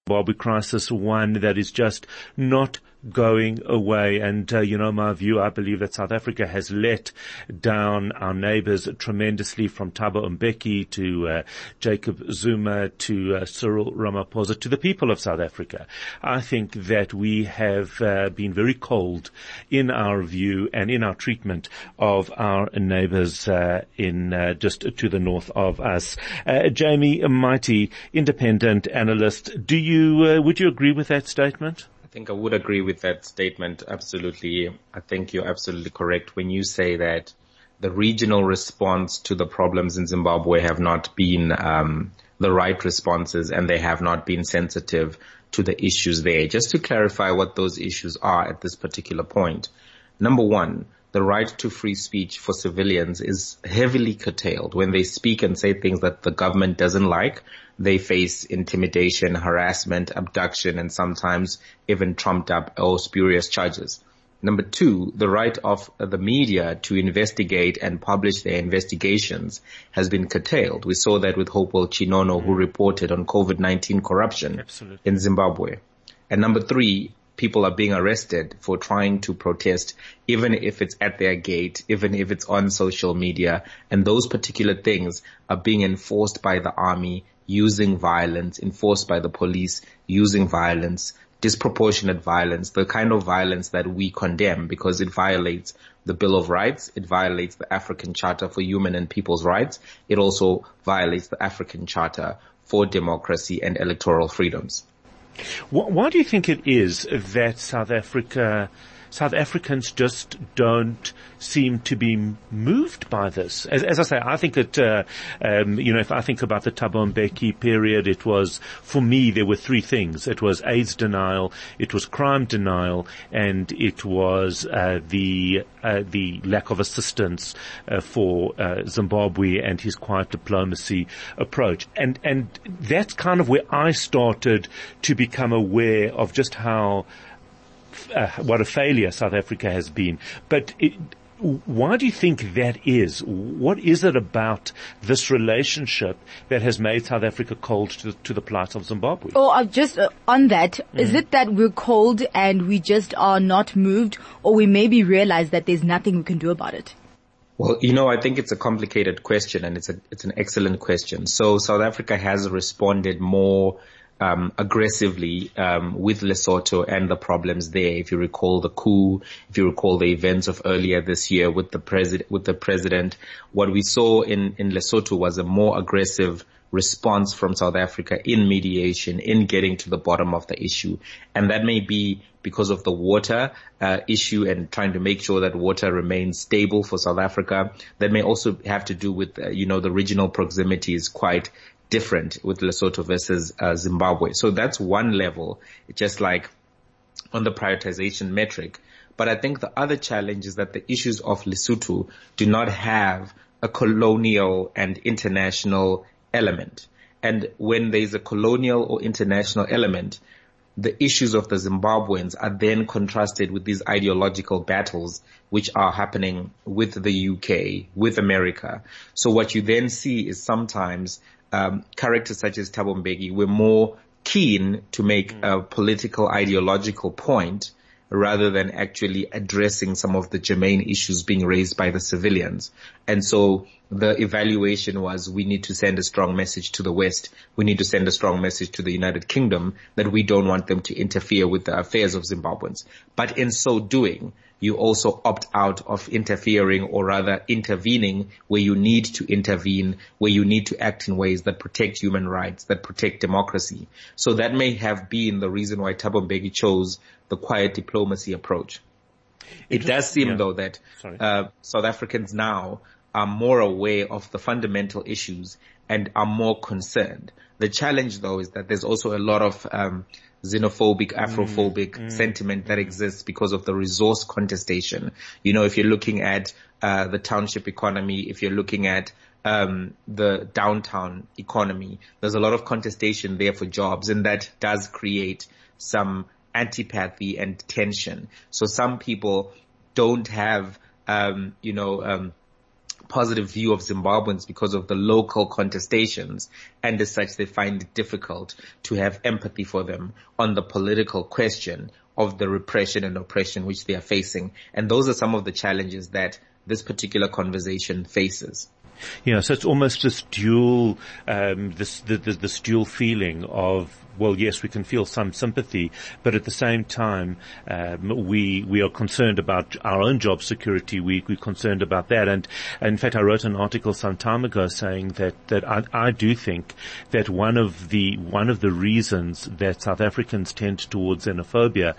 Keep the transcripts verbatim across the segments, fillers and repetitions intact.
Zimbabwe crisis, one that is just not going away. And, uh, you know, my view, I believe that South Africa has let down our neighbors tremendously, from Thabo Mbeki to uh, Jacob Zuma to uh, Cyril Ramaphosa to the people of South Africa. I think that we have uh, been very cold in our view and in our treatment of our neighbors uh, in uh, just to the north of us. Uh, Jamie Mighty, independent analyst, do you uh, would you agree with that statement? I think I would agree with that statement. Absolutely. I think you're absolutely correct when you say that the regional response to the problems in Zimbabwe have not been um, the right responses, and they have not been sensitive to the issues there. Just to clarify what those issues are at this particular point. Number one, the right to free speech for civilians is heavily curtailed. When they speak and say things that the government doesn't like, they face intimidation, harassment, abduction, and sometimes even trumped up or spurious charges. Number two, the right of the media to investigate and publish their investigations has been curtailed. We saw that with Hopewell Chinono, who reported on COVID nineteen corruption Absolutely. in Zimbabwe. And number three, people are being arrested for trying to protest, even if it's at their gate, even if it's on social media. And those particular things are being enforced by the army using violence, enforced by the police using violence, disproportionate violence, the kind of violence that we condemn because it violates the Bill of Rights, it violates the African Charter for Human and People's Rights, it also violates the African Charter for Democracy and Electoral Freedoms. Why do you think it is that South Africa, South Africans just don't seem to be moved by this? As, as I say, I think that, uh, um, you know, if I think about the Thabo Mbeki period, it was, for me, there were three things. It was AIDS denial, it was crime denial, and it was, uh, the, uh, the lack of assistance, uh, for, uh, Zimbabwe and his quiet diplomacy approach. And, and that's kind of where I started to become aware of just how, Uh, what a failure South Africa has been. But it, why do you think that is? What is it about this relationship that has made South Africa cold to, to the plight of Zimbabwe? Oh, uh, just uh, on that, mm. is it that we're cold and we just are not moved, or we maybe realize that there's nothing we can do about it? Well, you know, I think it's a complicated question, and it's a, it's an excellent question. So South Africa has responded more Um, aggressively um, with Lesotho and the problems there. If you recall the coup, if you recall the events of earlier this year with the president, with the president, what we saw in in Lesotho was a more aggressive response from South Africa in mediation, in getting to the bottom of the issue, and that may be because of the water uh, issue and trying to make sure that water remains stable for South Africa. That may also have to do with uh, you know the regional proximity is quite different with Lesotho versus uh, Zimbabwe. So that's one level, just like on the prioritization metric. But I think the other challenge is that the issues of Lesotho do not have a colonial and international element. And when there's a colonial or international element, the issues of the Zimbabweans are then contrasted with these ideological battles which are happening with the U K, with America. So what you then see is sometimes Um, characters such as Thabo Mbeki were more keen to make a political ideological point rather than actually addressing some of the germane issues being raised by the civilians. And so the evaluation was, we need to send a strong message to the West. We need to send a strong message to the United Kingdom that we don't want them to interfere with the affairs of Zimbabweans. But in so doing, you also opt out of interfering, or rather intervening where you need to intervene, where you need to act in ways that protect human rights, that protect democracy. So that may have been the reason why Thabo Mbeki chose the quiet diplomacy approach. It does seem, yeah. though, that uh, South Africans now are more aware of the fundamental issues and are more concerned. The challenge, though, is that there's also a lot of um xenophobic, Afrophobic mm, mm, sentiment that exists because of the resource contestation. You know, if you're looking at uh the township economy, if you're looking at um the downtown economy, there's a lot of contestation there for jobs, and that does create some antipathy and tension. So some people don't have um you know um positive view of Zimbabweans because of the local contestations, and as such they find it difficult to have empathy for them on the political question of the repression and oppression which they are facing. And those are some of the challenges that this particular conversation faces. Yeah, so it's almost this dual, um, this, the, the, this dual feeling of, well, yes, we can feel some sympathy, but at the same time, um, we we are concerned about our own job security. We we're concerned about that, and, and in fact, I wrote an article some time ago saying that that I, I do think that one of the one of the reasons that South Africans tend towards xenophobia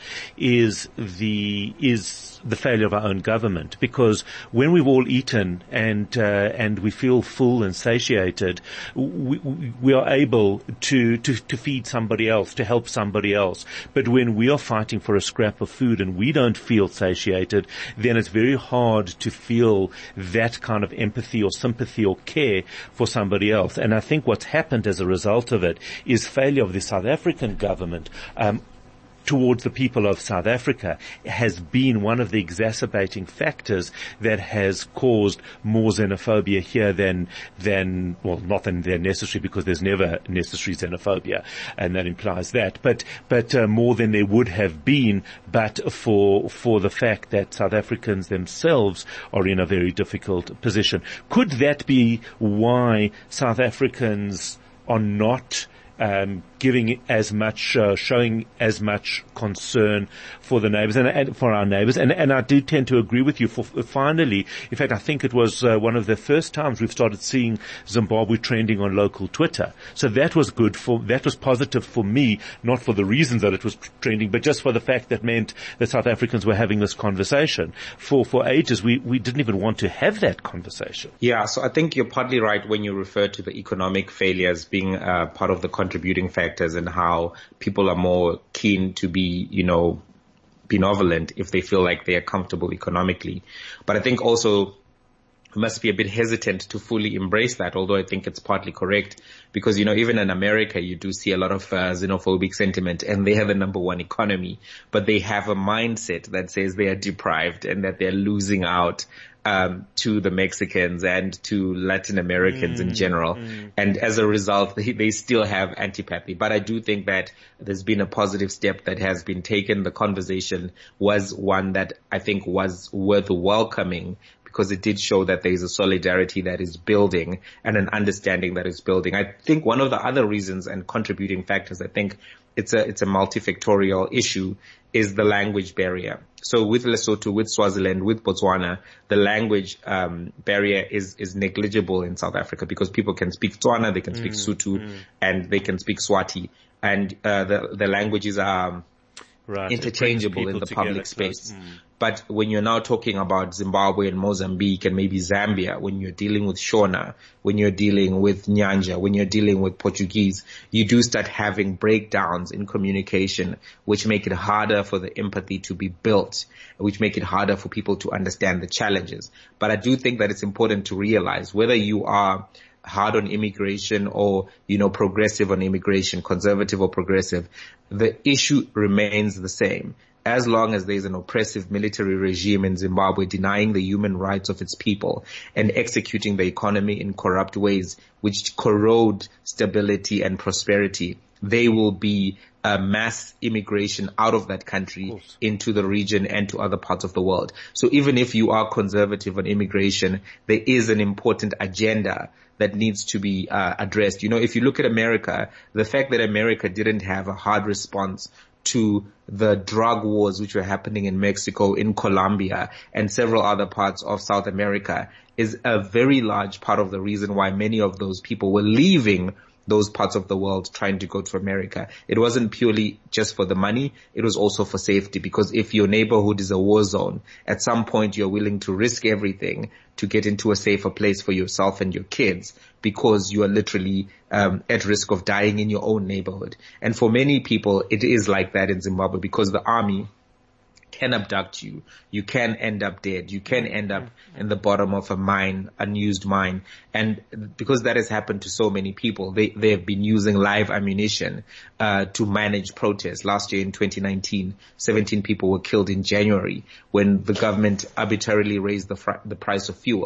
is the is the failure of our own government, because when we've all eaten and uh, and we feel full and satiated, we, we are able to to to feed some. Somebody else, to help somebody else. But when we are fighting for a scrap of food and we don't feel satiated, then it's very hard to feel that kind of empathy or sympathy or care for somebody else. And I think what's happened as a result of it is failure of the South African government um, towards the people of South Africa has been one of the exacerbating factors that has caused more xenophobia here than, than, well, not than they're necessary, because there's never necessary xenophobia, and that implies that, but, but uh, more than there would have been, but for, for the fact that South Africans themselves are in a very difficult position. Could that be why South Africans are not Um, giving as much, uh, showing as much concern for the neighbours and, and for our neighbours, and, and I do tend to agree with you. For, for finally, in fact, I think it was uh, one of the first times we've started seeing Zimbabwe trending on local Twitter. So that was good for, that was positive for me, not for the reasons that it was trending, but just for the fact that meant that South Africans were having this conversation. For for ages, we we didn't even want to have that conversation. Yeah, so I think you're partly right when you refer to the economic failures being uh, part of the contributing factors, and how people are more keen to be, you know, benevolent if they feel like they are comfortable economically. But I think also we must be a bit hesitant to fully embrace that, although I think it's partly correct, because, you know, even in America, you do see a lot of uh, xenophobic sentiment, and they have the number one economy, but they have a mindset that says they are deprived and that they're losing out um, to the Mexicans and to Latin Americans mm, in general. Mm. And as a result, they, they still have antipathy. But I do think that there's been a positive step that has been taken. The conversation was one that I think was worth welcoming, because it did show that there is a solidarity that is building and an understanding that is building. I think one of the other reasons and contributing factors, I think it's a, it's a multifactorial issue, is the language barrier. So with Lesotho, with Swaziland, with Botswana, the language um, barrier is is negligible in South Africa, because people can speak Tswana, they can speak mm, Sotho, mm. and they can speak Swati, and uh, the the languages are right. interchangeable in the public space. Mm. But when you're now talking about Zimbabwe and Mozambique and maybe Zambia, when you're dealing with Shona, when you're dealing with Nyanja, when you're dealing with Portuguese, you do start having breakdowns in communication, which make it harder for the empathy to be built, which make it harder for people to understand the challenges. But I do think that it's important to realize, whether you are hard on immigration or, you know, progressive on immigration, conservative or progressive, the issue remains the same. As long as there's an oppressive military regime in Zimbabwe denying the human rights of its people and executing the economy in corrupt ways which corrode stability and prosperity, there will be a mass immigration out of that country of into the region and to other parts of the world. So even if you are conservative on immigration, there is an important agenda that needs to be uh, addressed. You know, if you look at America, the fact that America didn't have a hard response to the drug wars which were happening in Mexico, in Colombia, and several other parts of South America is a very large part of the reason why many of those people were leaving those parts of the world trying to go to America. It wasn't purely just for the money. It was also for safety, because if your neighborhood is a war zone, at some point you're willing to risk everything to get into a safer place for yourself and your kids, because you are literally um, at risk of dying in your own neighborhood. And for many people, it is like that in Zimbabwe, because the army can abduct you. You can end up dead. You can end up in the bottom of a mine, unused mine. And because that has happened to so many people, they, they have been using live ammunition, uh, to manage protests. Last year in twenty nineteen, seventeen people were killed in January when the government arbitrarily raised the, fr- the price of fuel.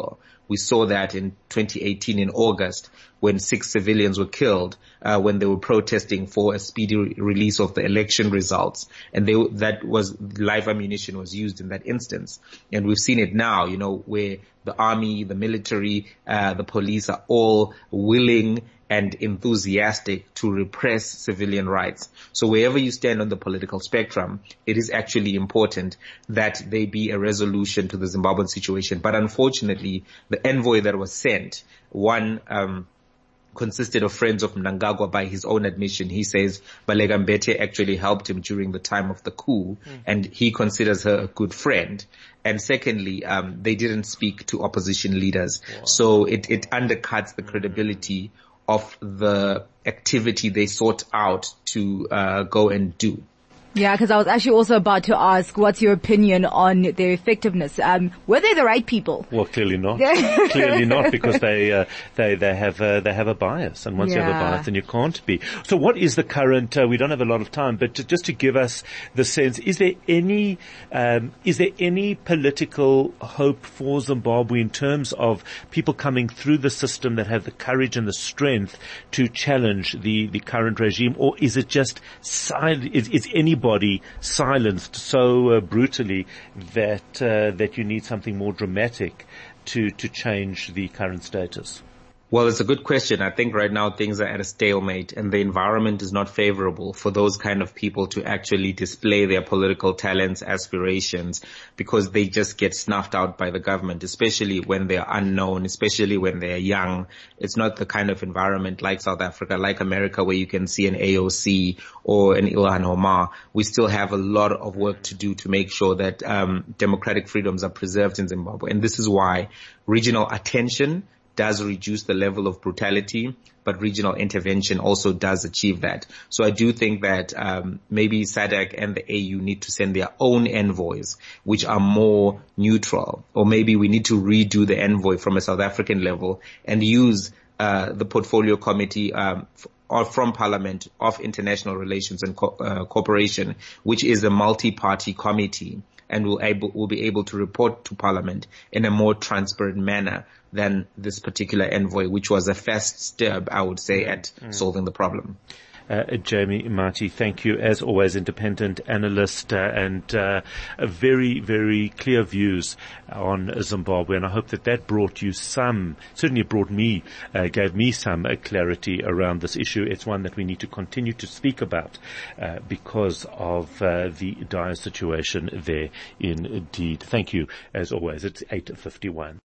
We saw that in twenty eighteen in August when six civilians were killed uh, when they were protesting for a speedy re- release of the election results. And they, that was live ammunition was used in that instance. And we've seen it now, you know, where the army, the military, uh, the police are all willing and enthusiastic to repress civilian rights. So wherever you stand on the political spectrum, it is actually important that there be a resolution to the Zimbabwean situation. But unfortunately, the envoy that was sent, one, um, consisted of friends of Mnangagwa. By his own admission, he says Baleka Mbete actually helped him during the time of the coup, mm. and he considers her a good friend. And secondly, um, they didn't speak to opposition leaders. Wow. So it, it undercuts the credibility of the activity they sought out to uh, go and do. Yeah, because I was actually also about to ask, what's your opinion on their effectiveness? Um, were they the right people? Well, clearly not. Clearly not, because they uh, they they have uh, they have a bias, and once yeah. you have a bias, then you can't be. So, what is the current? Uh, we don't have a lot of time, but to, just to give us the sense, is there any um, is there any political hope for Zimbabwe in terms of people coming through the system that have the courage and the strength to challenge the the current regime, or is it just silent? Is, is anybody Body silenced so uh, brutally that uh, that you need something more dramatic to to change the current status? Well, it's a good question. I think right now things are at a stalemate and the environment is not favorable for those kind of people to actually display their political talents, aspirations, because they just get snuffed out by the government, especially when they're unknown, especially when they're young. It's not the kind of environment like South Africa, like America, where you can see an A O C or an Ilhan Omar. We still have a lot of work to do to make sure that um, democratic freedoms are preserved in Zimbabwe. And this is why regional attention does reduce the level of brutality, but regional intervention also does achieve that. So I do think that um, maybe S A D C and the A U need to send their own envoys, which are more neutral. Or maybe we need to redo the envoy from a South African level and use uh, the portfolio committee um, or from Parliament of International Relations and Co- uh, Cooperation, which is a multi-party committee, and will able will be able to report to Parliament in a more transparent manner than this particular envoy, which was a first step, I would say, at mm. solving the problem. Uh, Jamie Marty, thank you, as always, independent analyst uh, and uh, very, very clear views on Zimbabwe. And I hope that that brought you some, certainly it brought me, uh, gave me some uh, clarity around this issue. It's one that we need to continue to speak about uh, because of uh, the dire situation there indeed. Thank you, as always. It's eight fifty-one.